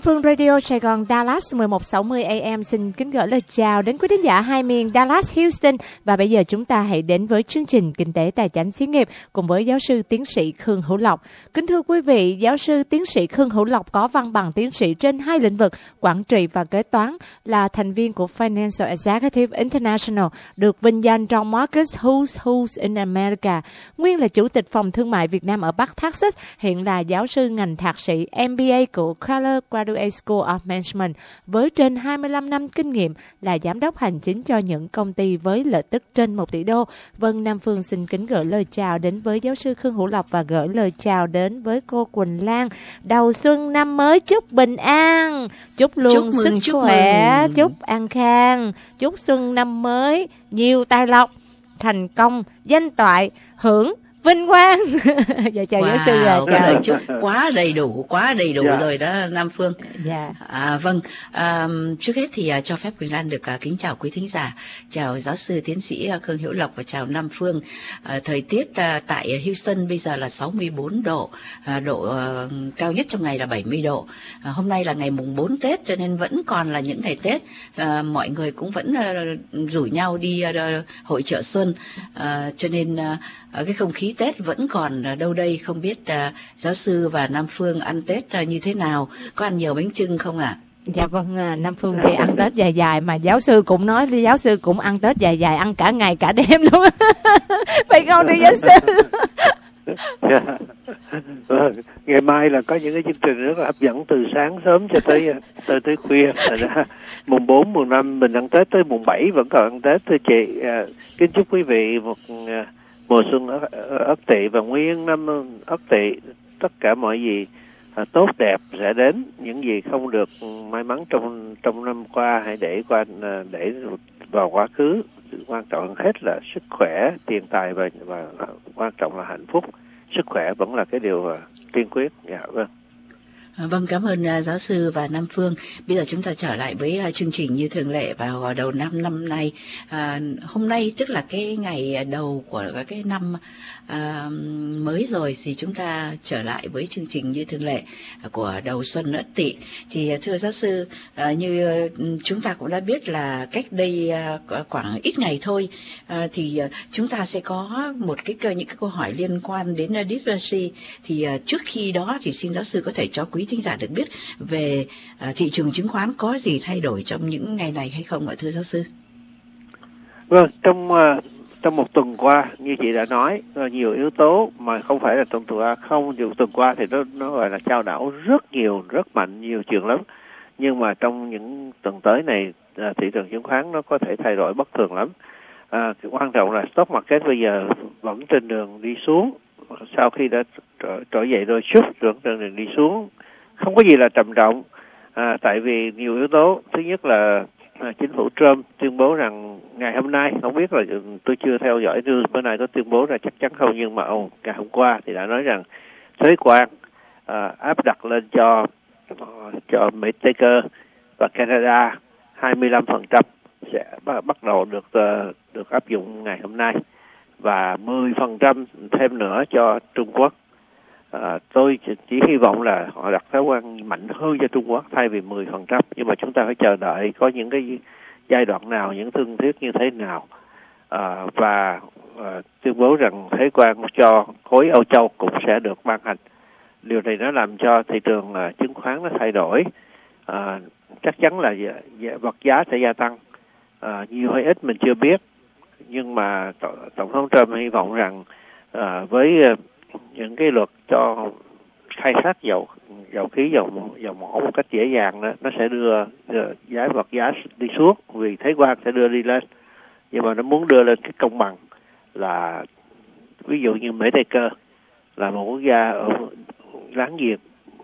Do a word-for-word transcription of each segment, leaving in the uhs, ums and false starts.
Phương Radio Sài Gòn Dallas mười một sáu mươi A M xin kính gửi lời chào đến quý thính giả hai miền Dallas, Houston. Và bây giờ chúng ta hãy đến với chương trình Kinh tế Tài chánh xí nghiệp cùng với giáo sư tiến sĩ Khương Hữu Lộc. Kính thưa quý vị, giáo sư tiến sĩ Khương Hữu Lộc có văn bằng tiến sĩ trên hai lĩnh vực quản trị và kế toán, là thành viên của Financial Executive International, được vinh danh trong Marcus Who's Who's in America. Nguyên là chủ tịch phòng thương mại Việt Nam ở Bắc Texas, hiện là giáo sư ngành thạc sĩ M B A của Keller Graduate School of Management với trên hai mươi lăm năm kinh nghiệm, là giám đốc hành chính cho những công ty với lợi tức trên một tỷ đô. Vâng, Nam Phương xin kính gửi lời chào đến với giáo sư Khương Hữu Lộc và gửi lời chào đến với cô Quỳnh Lan. Đầu xuân năm mới chúc bình an, chúc luôn chúc sức mừng, chúc khỏe, mừng. Chúc an khang, chúc xuân năm mới nhiều tài lộc, thành công, danh toại, hưởng vinh quang. Dạ chào wow, giáo sư. Chào. Lời chúc quá đầy đủ, quá đầy đủ yeah. rồi đó Nam Phương. Dạ. À, vâng, à, trước hết thì uh, cho phép Quỳnh Lan được uh, kính chào quý thính giả, chào giáo sư tiến sĩ uh, Khương Hữu Lộc và chào Nam Phương. Uh, thời tiết uh, tại Houston bây giờ là sáu mươi bốn độ, uh, độ uh, cao nhất trong ngày là bảy mươi độ. Uh, hôm nay là ngày mùng bốn Tết cho nên vẫn còn là những ngày Tết. Uh, mọi người cũng vẫn uh, rủ nhau đi uh, hội chợ xuân, uh, cho nên uh, cái không khí Tết vẫn còn đâu đây. Không biết uh, giáo sư và Nam Phương ăn Tết uh, như thế nào, có ăn nhiều bánh chưng không ạ? À? Dạ vâng, Nam Phương thì ăn Tết dài dài, mà giáo sư cũng nói giáo sư cũng ăn Tết dài dài, ăn cả ngày cả đêm luôn. Phải không đi giáo sư? Ngày mai là có những cái chương trình rất là hấp dẫn từ sáng sớm cho tới tới tới khuya. Mùng bốn, mùng năm mình ăn Tết, tới mùng bảy vẫn còn ăn Tết. Thưa chị, uh, kính chúc quý vị một uh, mùa xuân Ất Tỵ và nguyên năm Ất Tỵ, tất cả mọi gì à, tốt đẹp sẽ đến. Những gì không được may mắn trong trong năm qua hãy để qua để vào quá khứ. Quan trọng hết là sức khỏe, tiền tài và và quan trọng là hạnh phúc. Sức khỏe vẫn là cái điều tiên quyết. Dạ vâng. Vâng, cảm ơn uh, giáo sư và Nam Phương. Bây giờ chúng ta trở lại với uh, chương trình như thường lệ vào đầu năm năm nay. Uh, hôm nay tức là cái ngày đầu của cái năm uh, mới rồi, thì chúng ta trở lại với chương trình như thường lệ uh, của đầu xuân Ất Tỵ. Thì uh, thưa giáo sư, uh, như uh, chúng ta cũng đã biết là cách đây uh, khoảng ít ngày thôi, uh, thì uh, chúng ta sẽ có một cái những cái câu hỏi liên quan đến uh, diversity. Thì uh, trước khi đó thì xin giáo sư có thể cho quý thính giả được biết về uh, thị trường chứng khoán có gì thay đổi trong những ngày này hay không ạ thưa giáo sư? Vâng, trong uh, trong một tuần qua như chị đã nói, uh, nhiều yếu tố mà không phải là trong tuần qua, không nhiều tuần qua thì nó nó gọi là chao đảo rất nhiều, rất mạnh, nhiều trường lắm. Nhưng mà trong những tuần tới này, uh, thị trường chứng khoán nó có thể thay đổi bất thường lắm. Uh, quan trọng là stock market bây giờ vẫn trên đường đi xuống, sau khi đã trở, trở dậy rồi chút rồi trên đường đi xuống. Không có gì là trầm trọng, à, tại vì nhiều yếu tố. Thứ nhất là à, chính phủ Trump tuyên bố rằng ngày hôm nay, không biết là tôi chưa theo dõi news bữa nay có tuyên bố ra chắc chắn không, nhưng mà oh, ngày hôm qua thì đã nói rằng thuế quan à, áp đặt lên cho cho Mỹ Tây Cơ và Canada hai mươi lăm phần trăm sẽ bắt đầu được được áp dụng ngày hôm nay, và mười phần trăm thêm nữa cho Trung Quốc. À, tôi chỉ, chỉ hy vọng là họ đặt thuế quan mạnh hơn cho Trung Quốc thay vì mười phần trăm, nhưng mà chúng ta phải chờ đợi có những cái giai đoạn nào, những thương thuyết như thế nào, à, và à, tuyên bố rằng thuế quan cho khối Âu Châu cũng sẽ được ban hành. Điều này nó làm cho thị trường à, chứng khoán nó thay đổi, à, chắc chắn là vật giá sẽ gia tăng, à, nhiều hay ít mình chưa biết, nhưng mà Tổng thống Trump hy vọng rằng à, với những cái luật cho khai thác dầu dầu khí dầu dầu mỏ một cách dễ dàng đó, nó sẽ đưa, đưa giá vật giá đi xuống vì thuế quan sẽ đưa đi lên, nhưng mà nó muốn đưa lên cái công bằng, là ví dụ như Mỹ Tây Cơ là một quốc gia ở láng giềng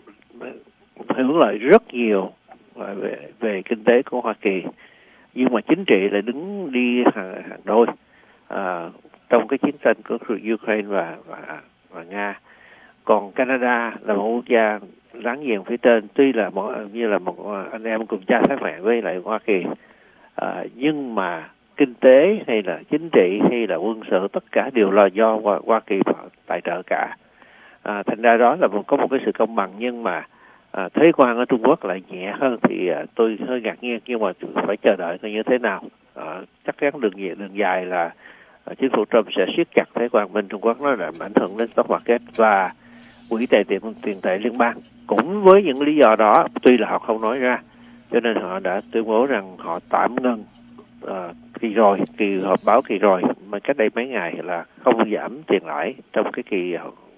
hưởng lợi rất nhiều về về kinh tế của Hoa Kỳ, nhưng mà chính trị lại đứng đi hàng, hàng đôi à, trong cái chiến tranh của Ukraine và, và và Nga. Còn Canada là một quốc gia láng giềng phía trên, tuy là một, như là một anh em cùng cha khác mẹ với lại Hoa Kỳ, à, nhưng mà kinh tế hay là chính trị hay là quân sự tất cả đều là do Hoa, Hoa Kỳ tài trợ cả. À, thành ra đó là một, có một cái sự công bằng, nhưng mà à, thuế quan ở Trung Quốc lại nhẹ hơn thì à, tôi hơi ngạc nhiên, nhưng mà phải chờ đợi coi như thế nào. À, chắc chắn đường dài, đường dài là à, chính phủ Trump sẽ siết chặt thuế quan bên Trung Quốc, nó làm ảnh hưởng đến stock market và quỹ tiền tiền tiền tệ liên bang. Cũng với những lý do đó, tuy là họ không nói ra, cho nên họ đã tuyên bố rằng họ tạm ngừng uh, kỳ rồi, kỳ họp báo kỳ rồi mà cách đây mấy ngày là không giảm tiền lãi trong cái kỳ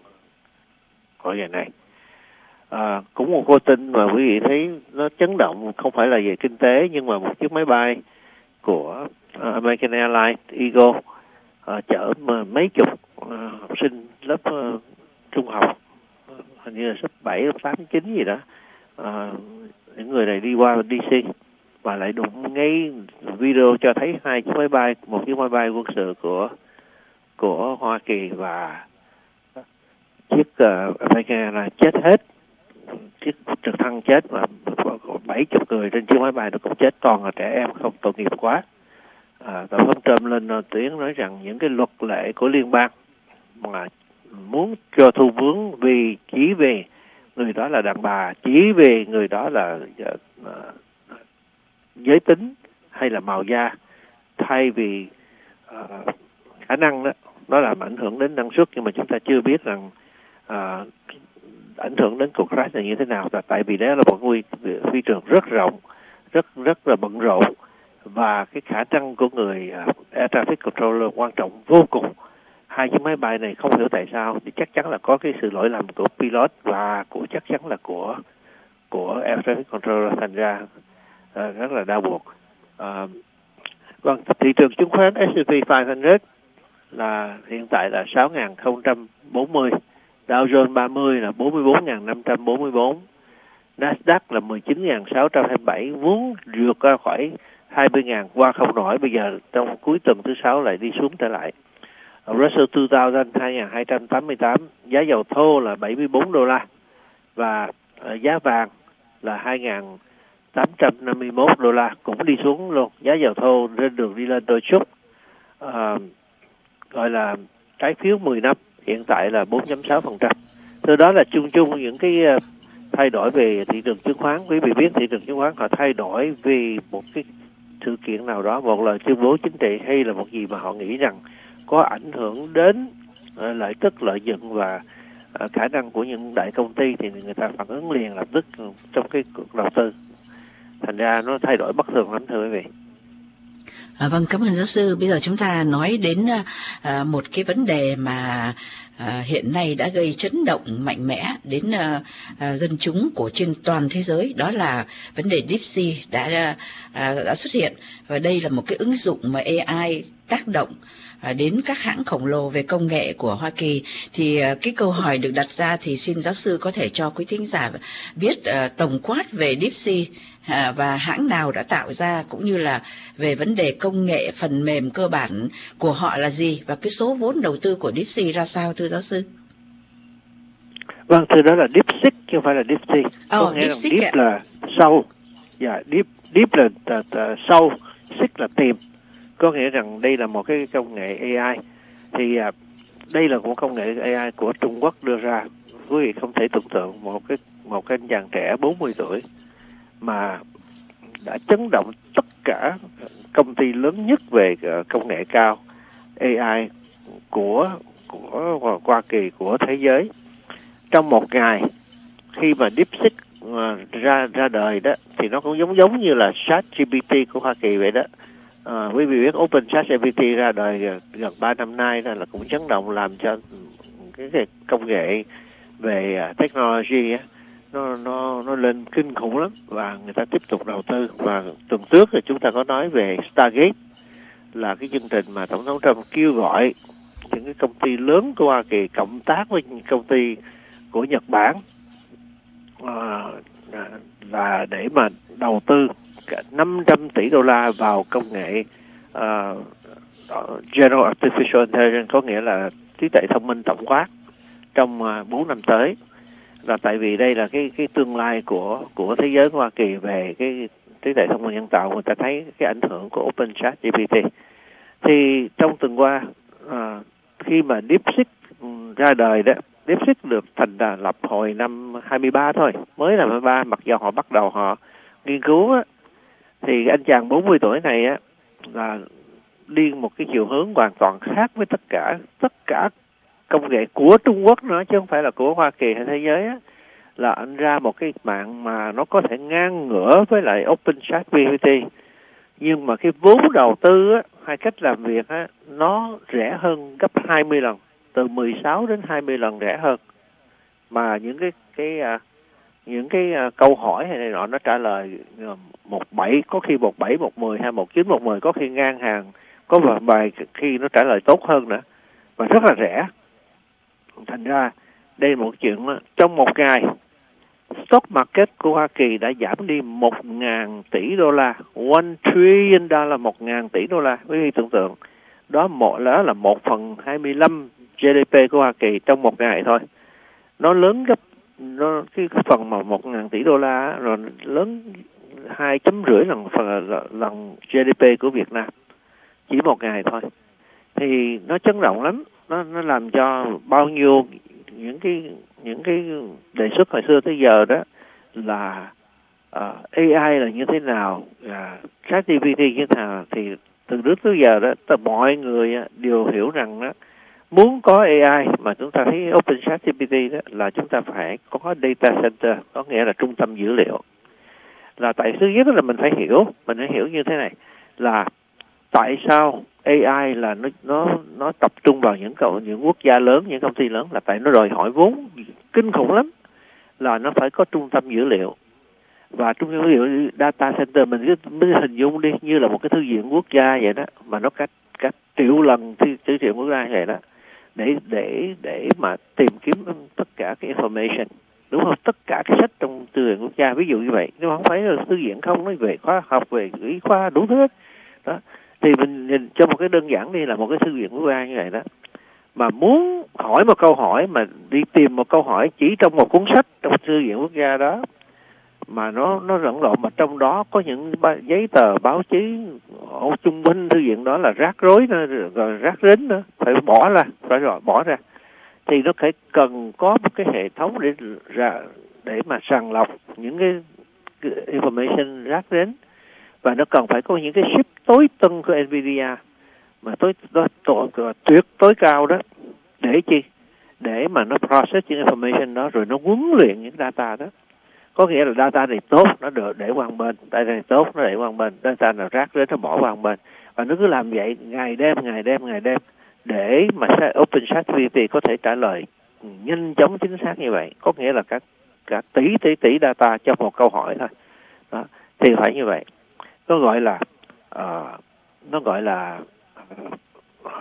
hội nghị này. À, cũng một cô tin mà quý vị thấy nó chấn động, không phải là về kinh tế, nhưng mà một chiếc máy bay của uh, American Airlines Eagle uh, chở mấy chục uh, học sinh lớp uh, trung học, uh, hình như là lớp bảy, lớp tám, chín gì đó. Uh, những người này đi qua đê xê và lại đụng ngay video cho thấy hai chiếc máy bay, một chiếc máy bay quân sự của của Hoa Kỳ và chiếc uh, American là chết hết, chiếc trực thăng chết và bảy chục người trên chiếc máy bay nó cũng chết, toàn là trẻ em, không tội nghiệp quá. À, tổng thống Trump lên tiếng nói rằng những cái luật lệ của liên bang mà muốn cho thu vướng vì chỉ về người đó là đàn bà, chỉ về người đó là uh, giới tính hay là màu da, thay vì uh, khả năng đó nó làm ảnh hưởng đến năng suất, nhưng mà chúng ta chưa biết rằng uh, ảnh hưởng đến cuộc crash là như thế nào. Tại vì đó là một nguy phi trường rất rộng, rất rất là bận rộn, và cái khả năng của người uh, air traffic controller quan trọng vô cùng. Hai chiếc máy bay này không hiểu tại sao thì chắc chắn là có cái sự lỗi lầm của pilot và của chắc chắn là của của air traffic controller, thành ra uh, rất là đau buộc. Uh, vâng, thị trường chứng khoán ét and pê năm trăm là hiện tại là sáu nghìn không trăm bốn mươi, Dow Jones ba mươi là bốn mươi bốn nghìn năm trăm bốn mươi bốn, Nasdaq là mười chín nghìn sáu trăm hai mươi bảy, muốn vượt ra khỏi hai mươi nghìn qua không nổi, bây giờ trong cuối tuần thứ sáu lại đi xuống trở lại. Russell hai nghìn hai nghìn hai trăm tám mươi tám, giá dầu thô là bảy mươi bốn đô la và uh, giá vàng là hai nghìn tám trăm năm mươi mốt đô la, cũng đi xuống luôn. Giá dầu thô trên đường đi lên đôi chút. Uh, gọi là trái phiếu mười năm hiện tại là bốn phẩy sáu phần trăm. Từ đó là chung chung những cái uh, thay đổi về thị trường chứng khoán. Quý vị biết thị trường chứng khoán họ thay đổi vì một cái sự kiện nào đó, một lời tuyên bố chính trị hay là một gì mà họ nghĩ rằng có ảnh hưởng đến uh, lợi tức, lợi nhuận và uh, khả năng của những đại công ty, thì người ta phản ứng liền lập tức trong cái cuộc đầu tư. Thành ra nó thay đổi bất thường lắm thưa quý vị. À, vâng, cảm ơn giáo sư. Bây giờ chúng ta nói đến à, một cái vấn đề mà à, hiện nay đã gây chấn động mạnh mẽ đến à, à, dân chúng của trên toàn thế giới, đó là vấn đề DeepSeek đã à, đã xuất hiện, và đây là một cái ứng dụng mà a i tác động à, đến các hãng khổng lồ về công nghệ của Hoa Kỳ. Thì à, cái câu hỏi được đặt ra thì xin giáo sư có thể cho quý thính giả biết à, tổng quát về DeepSeek À, và hãng nào đã tạo ra, cũng như là về vấn đề công nghệ phần mềm cơ bản của họ là gì, và cái số vốn đầu tư của DeepSeek ra sao thưa giáo sư? Vâng, thưa, đó là DeepSeek chứ không phải là DeepSeek. Oh, có nghĩa là Deep ạ. là sâu, dạ, yeah, Deep Deep là uh, uh, sâu, Seek là tìm. Có nghĩa rằng đây là một cái công nghệ a i. Thì uh, đây là một công nghệ a i của Trung Quốc đưa ra. Quý vị không thể tưởng tượng một cái một cái anh chàng trẻ bốn mươi tuổi mà đã chấn động tất cả công ty lớn nhất về công nghệ cao a i của của Hoa Kỳ, của thế giới. Trong một ngày khi mà DeepSeek ra ra đời đó thì nó cũng giống giống như là ChatGPT của Hoa Kỳ vậy đó. À, quý vị biết Open ChatGPT ra đời gần ba năm nay đó, là cũng chấn động, làm cho cái, cái công nghệ về uh, technology á, nó nó nó lên kinh khủng lắm, và người ta tiếp tục đầu tư. Và tuần trước thì chúng ta có nói về Stargate, là cái chương trình mà tổng thống Trump kêu gọi những cái công ty lớn của Hoa Kỳ cộng tác với những công ty của Nhật Bản à, và để mà đầu tư cả năm trăm tỷ đô la vào công nghệ uh, General Artificial Intelligence, có nghĩa là trí tuệ thông minh tổng quát trong uh, bốn năm tới. Là tại vì đây là cái cái tương lai của của thế giới của Hoa Kỳ về cái trí tuệ thông minh nhân tạo. Người ta thấy cái ảnh hưởng của Open ChatGPT. Thì trong tuần qua à, khi mà DeepSeek ra đời đó Deep Six được thành lập hồi năm hai mươi ba thôi, mới là hai mươi ba, mặc dù họ bắt đầu họ nghiên cứu á, thì anh chàng bốn mươi tuổi này á là đi một cái chiều hướng hoàn toàn khác với tất cả tất cả công nghệ của Trung Quốc nữa, chứ không phải là của Hoa Kỳ hay thế giới á, là anh ra một cái mạng mà nó có thể ngang ngửa với lại OpenChatGPT, nhưng mà cái vốn đầu tư á, hay cách làm việc á, nó rẻ hơn gấp hai mươi lần, từ mười sáu đến hai mươi lần rẻ hơn, mà những cái cái những cái câu hỏi hay này nọ nó trả lời một bảy, có khi một bảy, một mười hay một chín, một mười, có khi ngang hàng, có vài bài khi nó trả lời tốt hơn nữa, và rất là rẻ. Thành ra đây là một chuyện đó. Trong một ngày stock market của Hoa Kỳ đã giảm đi một ngàn tỷ đô la, one trillion dollar, một ngàn tỷ đô la. Quý vị tưởng tượng, đó một đó là một phần hai mươi lăm giê đê pê của Hoa Kỳ trong một ngày thôi. Nó lớn gấp, nó cái phần mà một ngàn tỷ đô la rồi lớn hai chấm rưỡi lần phần lần giê đê pê của Việt Nam chỉ một ngày thôi. Thì nó chấn động lắm, nó nó làm cho bao nhiêu những cái những cái đề xuất hồi xưa tới giờ đó là uh, a i là như thế nào, uh, ChatGPT như thế nào, thì từ trước tới giờ đó tất mọi người đều hiểu rằng đó, muốn có a i mà chúng ta thấy OpenChatGPT đó là chúng ta phải có data center, có nghĩa là trung tâm dữ liệu. Là tại thứ nhất là mình phải hiểu, mình phải hiểu như thế này, là tại sao a i là nó nó nó tập trung vào những cầu những quốc gia lớn, những công ty lớn, là tại nó đòi hỏi vốn kinh khủng lắm, là nó phải có trung tâm dữ liệu. Và trung tâm dữ liệu data center mình cứ mới hình dung đi như là một cái thư viện quốc gia vậy đó, mà nó cách cách triệu lần thư, thư viện quốc gia vậy đó, để để để mà tìm kiếm tất cả cái information, đúng không? Tất cả cái sách trong thư viện quốc gia, ví dụ như vậy. Nhưng mà không phải là thư viện không, nói về khoa học, về y khoa, đủ thứ hết đó. Thì mình nhìn cho một cái đơn giản đi là một cái thư viện quốc gia như vậy đó, mà muốn hỏi một câu hỏi, mà đi tìm một câu hỏi chỉ trong một cuốn sách trong thư viện quốc gia đó, mà nó nó lẫn lộn, mà trong đó có những giấy tờ báo chí ở chung quanh thư viện đó là rác rối nữa, rồi rác rến nữa, phải bỏ ra, phải rồi bỏ ra. Thì nó phải cần có một cái hệ thống để ra để mà sàng lọc những cái information rác rến, và nó cần phải có những cái chip tối tân của Nvidia mà tối đó, tối, tuyệt tối cao đó, để chi? Để mà nó process những information đó, rồi nó huấn luyện những data đó. Có nghĩa là data này tốt nó được để qua một bên, data này tốt nó để qua một bên, data nào rác rến nó bỏ qua một bên, và nó cứ làm vậy ngày đêm ngày đêm ngày đêm để mà OpenChatGPT có thể trả lời nhanh chóng chính xác như vậy. Có nghĩa là cả cả tỷ tỷ tỷ data cho một câu hỏi thôi đó, thì phải như vậy. Nó gọi là uh, nó gọi là uh,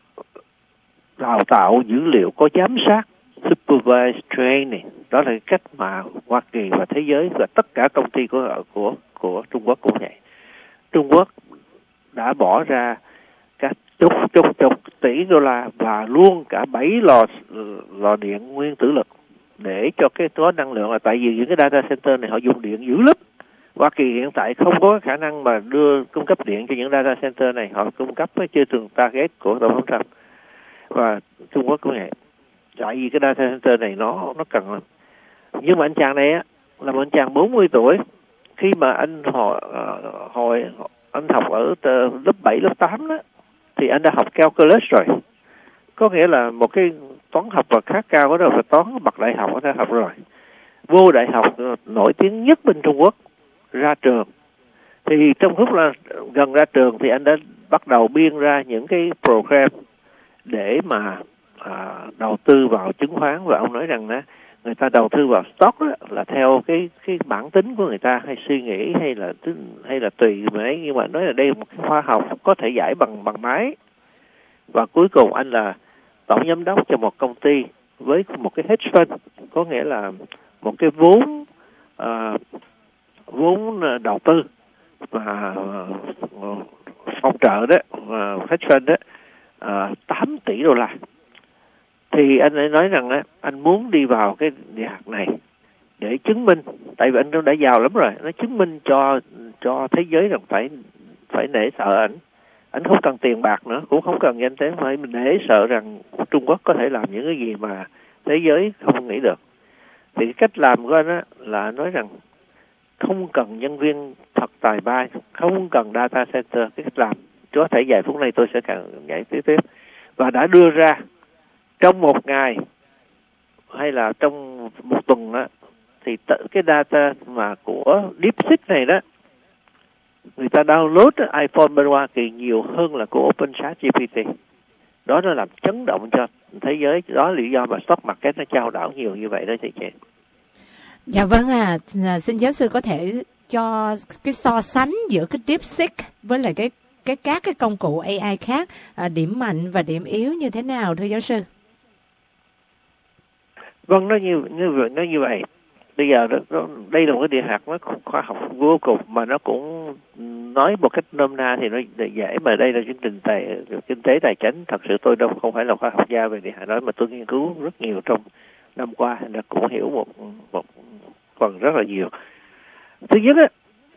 đào tạo dữ liệu có giám sát, supervised training. Đó là cái cách mà Hoa Kỳ và thế giới và tất cả công ty của của của Trung Quốc cũng vậy. Trung Quốc đã bỏ ra các chục chục chục tỷ đô la và luôn cả bảy lò lò điện nguyên tử lực để cho cái có năng lượng, là tại vì những cái data center này họ dùng điện dữ lắm. Hoa Kỳ hiện tại không có khả năng mà đưa cung cấp điện cho những data center này, họ cung cấp với chưa từng target của Tổng thống Trump. Và Trung Quốc cũng vậy, tại vì cái data center này nó nó cần lắm. Nhưng mà anh chàng này á là một anh chàng bốn mươi tuổi, khi mà anh hồi, hồi anh học ở lớp bảy, lớp tám đó, thì anh đã học calculus rồi. Có nghĩa là một cái toán học và khá cao đó, và toán bậc đại học anh đã học rồi. Vô đại học nổi tiếng nhất bên Trung Quốc, ra trường. Thì trong lúc là gần ra trường thì anh đã bắt đầu biên ra những cái program để mà à, đầu tư vào chứng khoán. Và ông nói rằng đó, người ta đầu tư vào stock đó, là theo cái cái bản tính của người ta, hay suy nghĩ, hay là hay là tùy mấy. Nhưng mà nói là đây là một cái khoa học có thể giải bằng bằng máy. Và cuối cùng anh là tổng giám đốc cho một công ty với một cái hedge fund, có nghĩa là một cái vốn uh, vốn đầu tư và uh, phòng trợ đó, uh, hedge fund đó, uh, tám tỷ đô la. Thì anh ấy nói rằng á, anh muốn đi vào cái địa hạt này để chứng minh, tại vì anh đã giàu lắm rồi, nó chứng minh cho cho thế giới rằng phải phải nể sợ ảnh. Anh không cần tiền bạc nữa, cũng không cần danh tiếng, phải mình nể sợ rằng Trung Quốc có thể làm những cái gì mà thế giới không nghĩ được. Thì cái cách làm của anh á là nói rằng không cần nhân viên thật tài ba, không cần data center. Cái cách làm có thể vài phút này tôi sẽ càng nhảy tiếp tiếp và đã đưa ra trong một ngày hay là trong một tuần đó, thì tự cái data mà của DeepSeek này đó, người ta download iPhone bên Hoa Kỳ nhiều hơn là của OpenChatGPT. Đó nó làm chấn động cho thế giới. Đó là lý do mà stock market nó chao đảo nhiều như vậy đó chị chị. Dạ vâng à, xin giáo sư có thể cho cái so sánh giữa cái DeepSeek với lại cái cái các cái công cụ a i khác, à, điểm mạnh và điểm yếu như thế nào thưa giáo sư? Vâng, nó như như vậy, nó như vậy. Bây giờ nó, đây là một cái địa hạt nó khoa học vô cùng, mà nó cũng nói một cách nôm na thì nó dễ, mà đây là chương trình tài kinh tế tài chính. Thật sự tôi đâu không phải là khoa học gia về địa hạt đó, mà tôi nghiên cứu rất nhiều trong năm qua, là cũng hiểu một một phần rất là nhiều. Thứ nhất á,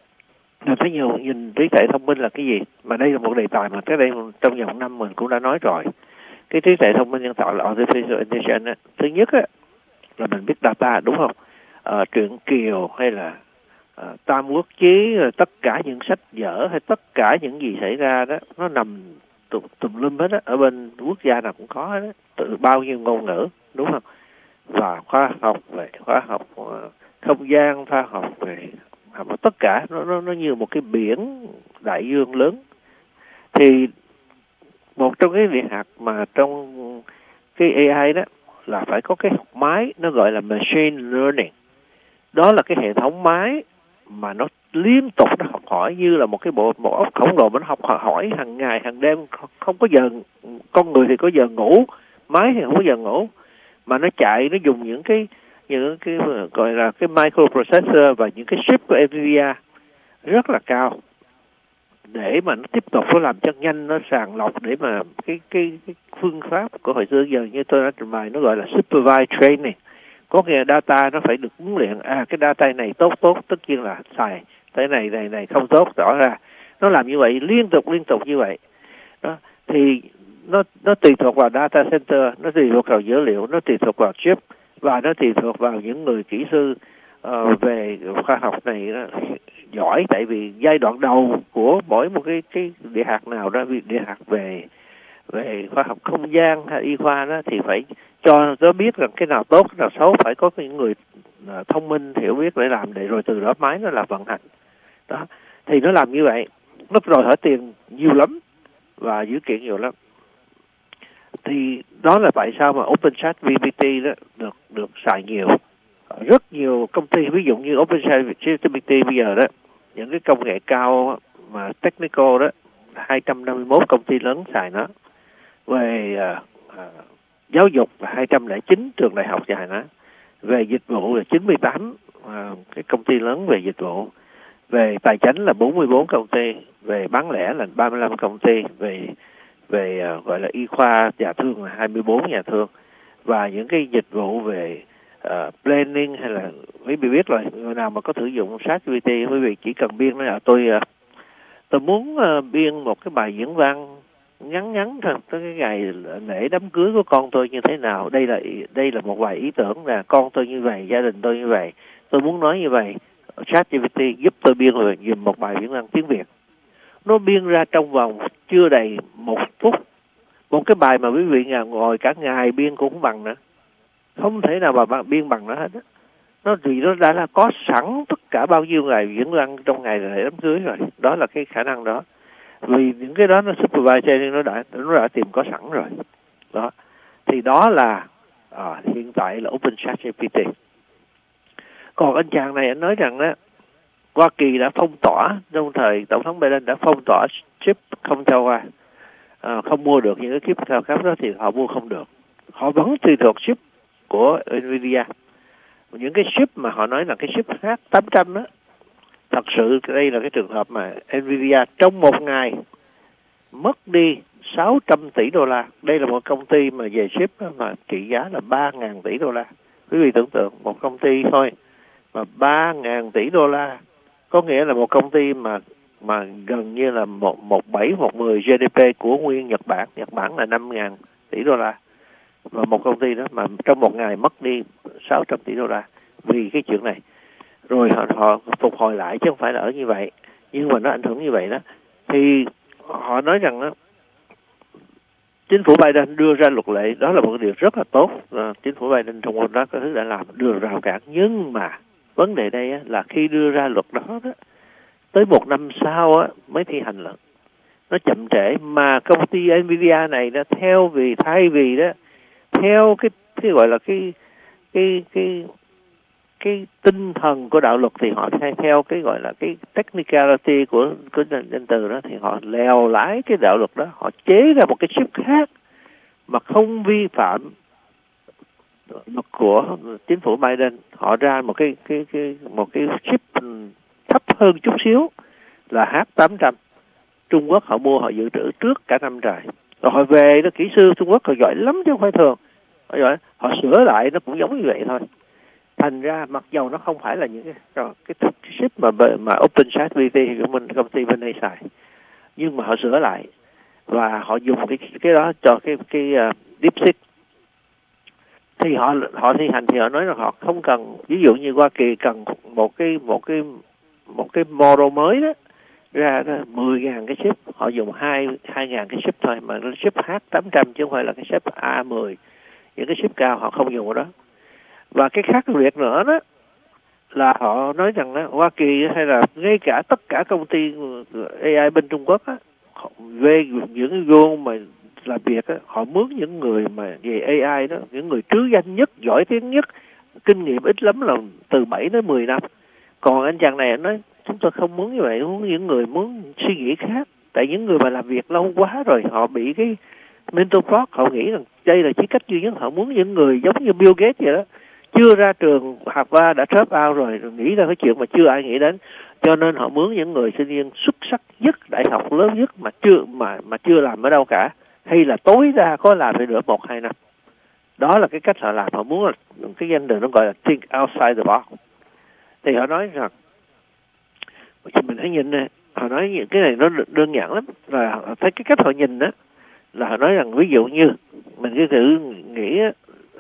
là phải nhiều nhìn trí tuệ thông minh là cái gì, mà đây là một đề tài mà tới đây trong vòng năm mình cũng đã nói rồi. Cái trí tuệ thông minh nhân tạo là artificial intelligence á. Thứ nhất á là mình biết data, đúng không? À, truyện Kiều hay là à, Tam Quốc Chí, tất cả những sách vở hay tất cả những gì xảy ra đó, nó nằm tùm, tùm lum hết á, ở bên quốc gia nào cũng có đó, từ bao nhiêu ngôn ngữ, đúng không? Và khoa học về khoa học không gian, khoa học về tất cả nó, nó nó như một cái biển đại dương lớn. Thì một trong cái việc hạt mà trong cái a i đó là phải có cái học máy, nó gọi là machine learning. Đó là cái hệ thống máy mà nó liên tục nó học hỏi như là một cái bộ một óc khổng lồ, mà nó học hỏi hàng ngày hàng đêm, không có giờ. Con người thì có giờ ngủ, máy thì không có giờ ngủ, mà nó chạy, nó dùng những cái những cái gọi là cái microprocessor và những cái chip của Nvidia rất là cao để mà nó tiếp tục nó làm cho nhanh, nó sàng lọc để mà cái cái, cái phương pháp của hồi xưa giờ như tôi đã trình bày, nó gọi là supervised training. Có nghĩa data nó phải được huấn luyện, à cái data này tốt tốt tất nhiên là xài, cái này này này không tốt, rõ ra nó làm như vậy liên tục liên tục như vậy đó. Thì nó nó tùy thuộc vào data center, nó tùy thuộc vào dữ liệu, nó tùy thuộc vào chip, và nó tùy thuộc vào những người kỹ sư uh, về khoa học này đó, giỏi. Tại vì giai đoạn đầu của mỗi một cái cái địa hạt nào đó, địa hạt về về khoa học không gian hay y khoa đó, thì phải cho nó biết rằng cái nào tốt cái nào xấu, phải có những người uh, thông minh hiểu biết để làm, để rồi từ đó máy nó là vận hành đó. Thì nó làm như vậy, nó đòi hỏi tiền nhiều lắm và dữ kiện nhiều lắm. Thì đó là tại sao mà OpenChatGPT đó được được xài nhiều. Rất nhiều công ty, ví dụ như OpenChatGPT bây giờ đó, những cái công nghệ cao mà technical đó, hai trăm năm mươi mốt công ty lớn xài nó. Về uh, uh, giáo dục là hai trăm lẻ chín trường đại học xài nó. Về dịch vụ là chín mươi tám uh, cái công ty lớn về dịch vụ. Về tài chính là bốn mươi bốn công ty, về bán lẻ là ba mươi lăm công ty, về về uh, gọi là y khoa nhà thương là hai mươi bốn nhà thương, và những cái dịch vụ về uh, planning hay là quý vị biết rồi, người nào mà có sử dụng ChatGPT, quý vị chỉ cần biên nói là tôi uh, tôi muốn uh, biên một cái bài diễn văn ngắn ngắn thôi, tới cái ngày lễ đám cưới của con tôi như thế nào, đây là đây là một vài ý tưởng là con tôi như vậy, gia đình tôi như vậy, tôi muốn nói như vậy. ChatGPT giúp tôi biên rồi dùm một bài diễn văn tiếng Việt. Nó biên ra trong vòng chưa đầy một phút. Một cái bài mà quý vị ngồi cả ngày biên cũng không bằng nữa. Không thể nào mà biên bằng nó hết á. Nó vì nó đã là có sẵn tất cả bao nhiêu ngày diễn văn trong ngày lễ đám cưới rồi. Đó là cái khả năng đó. Vì những cái đó nó supervised nó đã nó đã tìm có sẵn rồi. Đó. Thì đó là à, hiện tại là OpenChatGPT. Còn anh chàng này anh nói rằng đó, Hoa Kỳ đã phong tỏa, trong thời Tổng thống Biden đã phong tỏa chip không cho qua, à, không mua được những cái chip cao cấp đó thì họ mua không được. Họ vẫn tùy thuộc chip của Nvidia. Những cái chip mà họ nói là cái chip H tám trăm đó, thật sự đây là cái trường hợp mà Nvidia trong một ngày mất đi sáu trăm tỷ đô la. Đây là một công ty mà về chip mà trị giá là ba nghìn tỷ đô la. Quý vị tưởng tượng một công ty thôi mà ba nghìn tỷ đô la, có nghĩa là một công ty mà mà gần như là một một bảy một mười giê đê pê của nguyên Nhật Bản. Nhật Bản là năm nghìn tỷ đô la. và một công ty đó mà trong một ngày mất đi sáu trăm tỷ đô la vì cái chuyện này. Rồi họ, họ phục hồi lại chứ không phải là ở như vậy, nhưng mà nó ảnh hưởng như vậy đó. Thì họ nói rằng đó, chính phủ Biden đưa ra luật lệ, đó là một điều rất là tốt. À, chính phủ Biden trong một đó có thứ đã làm đưa rào cản, nhưng mà vấn đề đây á, là khi đưa ra luật đó, đó tới một năm sau á, mới thi hành luật. Nó chậm trễ, mà công ty Nvidia này đã theo vì thay vì đó theo cái cái gọi là cái cái cái cái tinh thần của đạo luật thì họ theo theo cái gọi là cái technicality của của danh từ đó, thì họ lèo lái cái đạo luật đó, họ chế ra một cái chip khác mà không vi phạm luật của chính phủ Biden. Họ ra một cái cái cái một cái chip thấp hơn chút xíu là H tám trăm. Trung Quốc họ mua, họ dự trữ trước cả năm trời. Rồi họ về đó, kỹ sư Trung Quốc họ giỏi lắm chứ không phải thường. Họ giỏi, họ sửa lại nó cũng giống như vậy thôi. Thành ra mặc dầu nó không phải là những cái cái chip mà mà OpenChat vê tê của mình, công ty bên đây xài, nhưng mà họ sửa lại và họ dùng cái cái đó cho cái cái uh, DeepSeek. Thì họ họ thi hành thì họ nói là họ không cần, ví dụ như Hoa Kỳ cần một cái một cái một cái model mới đó ra đó, mười nghìn cái chip, họ dùng hai hai nghìn cái chip thôi, mà chip H tám trăm chứ không phải là cái chip A mười. Những cái chip cao họ không dùng đó. Và cái khác biệt nữa đó là họ nói rằng đó, Hoa Kỳ hay là ngay cả tất cả công ty a i bên Trung Quốc á, về những cái vô mà làm việc á, họ mướn những người mà về a i đó, những người trứ danh nhất, giỏi tiếng nhất, kinh nghiệm ít lắm là từ bảy đến mười năm. Còn anh chàng này anh nói chúng tôi không muốn như vậy, muốn những người muốn suy nghĩ khác. Tại những người mà làm việc lâu quá rồi họ bị cái mental block, họ nghĩ rằng đây là chỉ cách duy nhất. Họ muốn những người giống như Bill Gates vậy đó, chưa ra trường học ba đã drop out rồi, rồi nghĩ ra cái chuyện mà chưa ai nghĩ đến. Cho nên họ mướn những người sinh viên xuất sắc nhất, đại học lớn nhất mà chưa mà mà chưa làm ở đâu cả, hay là tối đa có làm phải được một hai năm. Đó là cái cách họ làm. Họ muốn là cái danh từ nó gọi là think outside the box. Thì họ nói rằng mình hãy nhìn nè, họ nói những cái này nó đơn giản lắm, là thấy cái cách họ nhìn đó là họ nói rằng ví dụ như mình cứ thử nghĩ uh,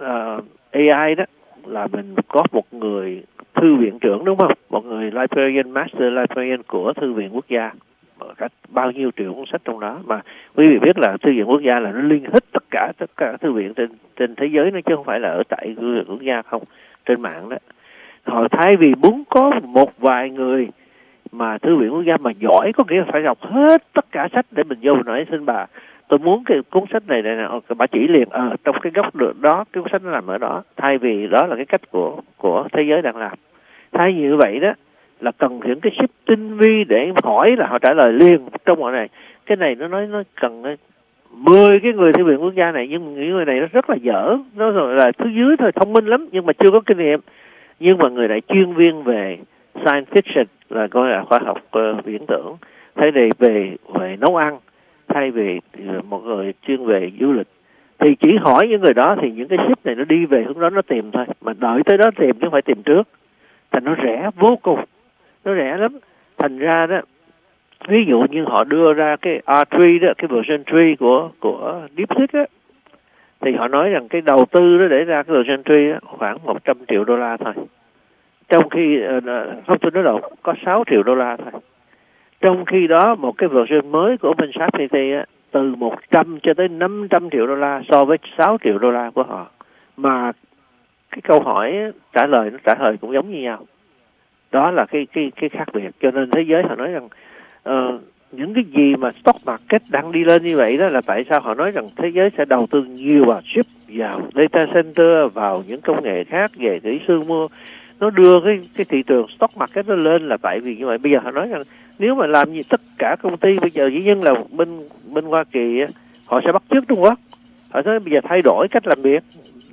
a i đó là mình có một người thư viện trưởng đúng không, một người librarian, master librarian của thư viện quốc gia, cả bao nhiêu triệu cuốn sách trong đó. Mà quý vị biết là thư viện quốc gia là nó liên hết tất cả tất cả thư viện trên trên thế giới, nó chứ không phải là ở tại thư viện quốc gia không, trên mạng đó. Họ thay vì muốn có một vài người mà thư viện quốc gia mà giỏi, có nghĩa là phải đọc hết tất cả sách để mình vô nói xin bà tôi muốn cái cuốn sách này này, này bà chỉ liền ở ờ, trong cái góc được đó, cái cuốn sách nó nằm ở đó. Thay vì đó là cái cách của của thế giới đang làm. Thay như vậy đó là cần những cái chip tinh vi để hỏi là họ trả lời liền trong mọi này. Cái này nó nói nó cần mười cái người thư viện quốc gia này, nhưng những người này nó rất là dở, nó là thứ dưới thôi, thông minh lắm nhưng mà chưa có kinh nghiệm. Nhưng mà người này chuyên viên về science fiction, là coi là khoa học uh, viễn tưởng, thay vì về về nấu ăn, thay vì một người chuyên về du lịch, thì chỉ hỏi những người đó thì những cái ship này nó đi về hướng đó nó tìm thôi, mà đợi tới đó tìm chứ không phải tìm trước. Thành nó rẻ vô cùng, nó rẻ lắm. Thành ra đó, ví dụ như họ đưa ra cái R ba đó, cái version ba của của DeepSeek á, thì họ nói rằng cái đầu tư đó để ra cái version ba đó, khoảng một trăm triệu đô la thôi. Trong khi không, tôi nói đâu có sáu triệu đô la thôi. Trong khi đó một cái version mới của OpenChat vê tê á, từ một trăm cho tới năm trăm triệu đô la so với sáu triệu đô la của họ. Mà cái câu hỏi trả lời nó trả lời cũng giống như nhau. Đó là cái cái cái khác biệt. Cho nên thế giới họ nói rằng uh, những cái gì mà stock market đang đi lên như vậy đó là tại sao họ nói rằng thế giới sẽ đầu tư nhiều vào chip, vào data center, vào những công nghệ khác về kỹ sư mua. Nó đưa cái cái thị trường stock market nó lên là tại vì như vậy. Bây giờ họ nói rằng nếu mà làm gì tất cả công ty bây giờ dĩ nhiên là bên bên Hoa Kỳ họ sẽ bắt chước Trung Quốc. Họ nói bây giờ thay đổi cách làm việc.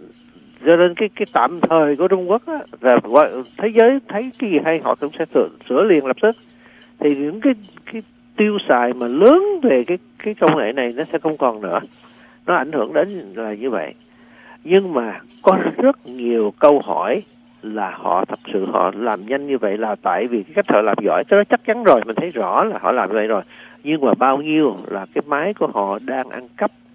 Cho nên cái cái tạm thời của Trung Quốc á, là thế giới thấy cái gì hay họ cũng sẽ sửa, sửa liền lập tức. Thì những cái cái tiêu xài mà lớn về cái cái công nghệ này nó sẽ không còn nữa. Nó ảnh hưởng đến là như vậy. Nhưng mà có rất nhiều câu hỏi là họ thật sự họ làm nhanh như vậy là tại vì cái cách họ làm giỏi. Cái đó chắc chắn rồi, mình thấy rõ là họ làm như vậy rồi. Nhưng mà bao nhiêu là cái máy của họ đang ăn cắp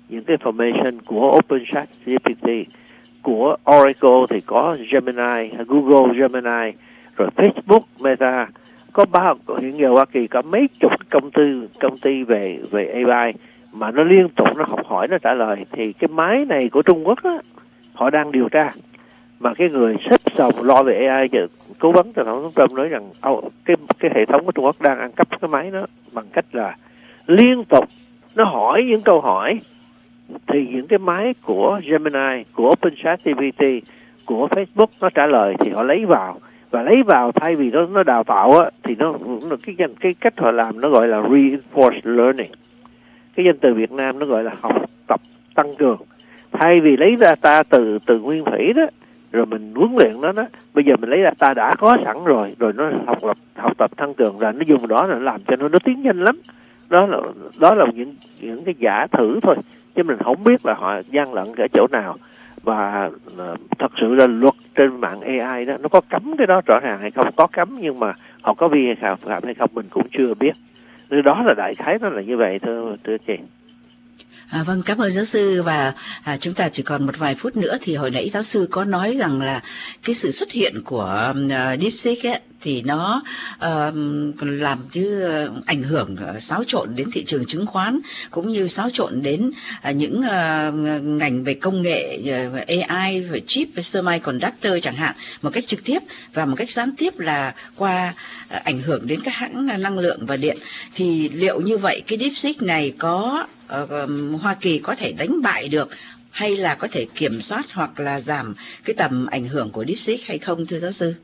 những cái information của OpenChatGPT, của Oracle thì có Gemini, Google Gemini, rồi Facebook, Meta, có bao hiện giờ Hoa Kỳ có mấy chục công ty công ty về về a i mà nó liên tục nó học hỏi, nó trả lời. Thì cái máy này của Trung Quốc á, họ đang điều tra, mà cái người xếp sòng lo về a i giờ cố vấn cho Tổng thống Trump nói rằng cái cái hệ thống của Trung Quốc đang ăn cắp cái máy đó bằng cách là liên tục nó hỏi những câu hỏi, thì những cái máy của Gemini, của OpenChatGPT, của Facebook nó trả lời thì họ lấy vào, và lấy vào thay vì nó nó đào tạo á, thì nó, nó cái cái cách họ làm nó gọi là reinforced learning. Cái danh từ Việt Nam nó gọi là học tập tăng cường. Thay vì lấy data từ từ nguyên thủy đó rồi mình huấn luyện nó đó, bây giờ mình lấy data đã có sẵn rồi, rồi nó học tập học tập tăng cường, rồi nó dùng đó là nó làm cho nó nó tiến nhanh lắm. Đó là đó là những những cái giả thử thôi, chứ mình không biết là họ gian lận ở chỗ nào. Và uh, thật sự là luật trên mạng a i đó nó có cấm cái đó rõ ràng hay không? Có cấm, nhưng mà họ có vi phạm hay không mình cũng chưa biết. Nên đó là đại khái nó là như vậy thưa thưa chị. À, vâng, cảm ơn giáo sư. Và à, chúng ta chỉ còn một vài phút nữa, thì hồi nãy giáo sư có nói rằng là cái sự xuất hiện của uh, DeepSeek ấy, thì nó uh, làm chứ uh, ảnh hưởng uh, xáo trộn đến thị trường chứng khoán, cũng như xáo trộn đến uh, những uh, ngành về công nghệ uh, a i, về chip, về semiconductor chẳng hạn, một cách trực tiếp và một cách gián tiếp là qua uh, ảnh hưởng đến các hãng năng lượng và điện. Thì liệu như vậy cái DeepSeek này có uh, Hoa Kỳ có thể đánh bại được, hay là có thể kiểm soát hoặc là giảm cái tầm ảnh hưởng của DeepSeek hay không, thưa giáo sư?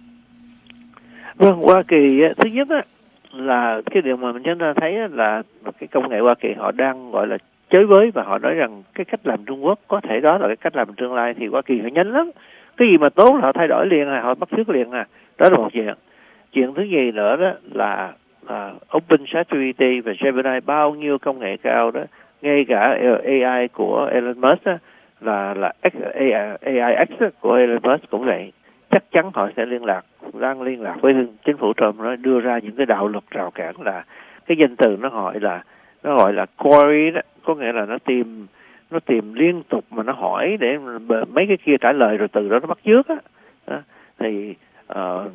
Vâng, Hoa Kỳ thứ nhất á, là cái điều mà mình chúng ta thấy là cái công nghệ Hoa Kỳ họ đang gọi là chới với, và họ nói rằng cái cách làm Trung Quốc có thể đó là cái cách làm tương lai. Thì Hoa Kỳ họ nhanh lắm, cái gì mà tốt là họ thay đổi liền, à, họ bắt chước liền à. Đó là một chuyện. Chuyện thứ gì nữa đó là uh, OpenChatGPT và Gemini, bao nhiêu công nghệ cao đó, ngay cả a i của Elon Musk đó, là là X, a i X của Elon Musk cũng vậy. Chắc chắn họ sẽ liên lạc, đang liên lạc với chính phủ Trump, nó đưa ra những cái đạo luật rào cản. Là cái danh từ nó gọi là nó gọi là query đó, có nghĩa là nó tìm nó tìm liên tục mà nó hỏi để mấy cái kia trả lời, rồi từ đó nó bắt chước á. Đó. Thì uh,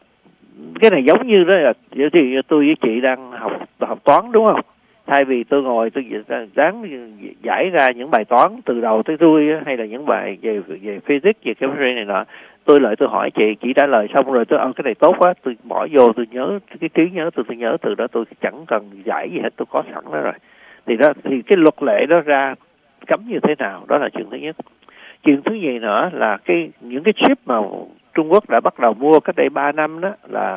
cái này giống như đó là thì tôi với chị đang học học toán đúng không? Thay vì tôi ngồi tôi dáng giải ra những bài toán từ đầu tới đuôi, hay là những bài về về physics, về chemistry này nọ, tôi lại tôi hỏi chị, chị trả lời xong rồi tôi ờ cái này tốt quá, tôi bỏ vô, tôi nhớ cái trí nhớ tôi tôi nhớ từ đó, tôi chẳng cần giải gì hết, tôi có sẵn đó rồi. Thì đó thì cái luật lệ đó ra cấm như thế nào, đó là chuyện thứ nhất. Chuyện thứ gì nữa là cái những cái chip mà Trung Quốc đã bắt đầu mua cách đây ba năm đó là,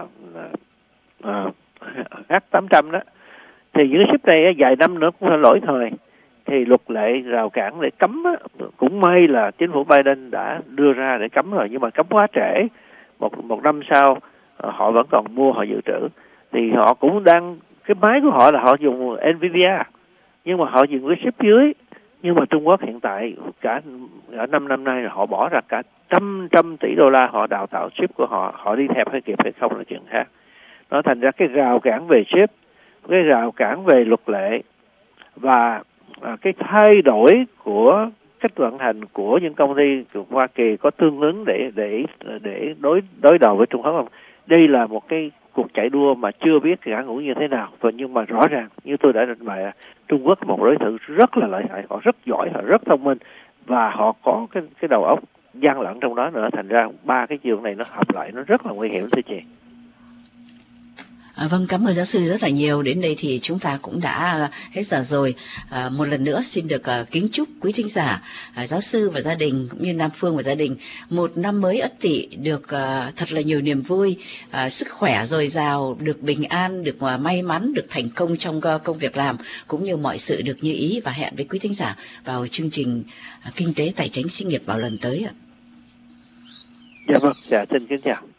là uh, H tám trăm đó, thì những cái chip này vài năm nữa cũng phải lỗi thời, thì luật lệ rào cản để cấm á, cũng may là chính phủ Biden đã đưa ra để cấm rồi, nhưng mà cấm quá trễ. Một một năm sau họ vẫn còn mua, họ dự trữ. Thì họ cũng đang, cái máy của họ là họ dùng Nvidia, nhưng mà họ dùng cái chip dưới. Nhưng mà Trung Quốc hiện tại cả cả năm năm nay là họ bỏ ra cả trăm trăm tỷ đô la họ đào tạo chip của họ, họ đi theo hay kịp hay không là chuyện khác. Nó thành ra cái rào cản về chip, cái rào cản về luật lệ, và à, cái thay đổi của cách vận hành của những công ty của Hoa Kỳ có tương ứng để để để đối đối đầu với Trung Quốc không? Đây là một cái cuộc chạy đua mà chưa biết ngã ngũ như thế nào. Và nhưng mà rõ ràng như tôi đã trình bày, Trung Quốc là một đối thủ rất là lợi hại, họ rất giỏi, họ rất thông minh, và họ có cái cái đầu óc gian lận trong đó nữa. Thành ra ba cái chuyện này nó hợp lại nó rất là nguy hiểm thưa chị. À, vâng, cảm ơn giáo sư rất là nhiều. Đến đây thì chúng ta cũng đã hết giờ rồi. À, một lần nữa xin được uh, kính chúc quý thính giả, uh, giáo sư và gia đình cũng như Nam Phương và gia đình một năm mới Ất Tỵ được uh, thật là nhiều niềm vui, uh, sức khỏe dồi dào, được bình an, được uh, may mắn, được thành công trong uh, công việc làm, cũng như mọi sự được như ý. Và hẹn với quý thính giả vào chương trình uh, Kinh tế Tài chính Sinh nghiệp vào lần tới ạ. Dạ vâng, dạ xin kính chào.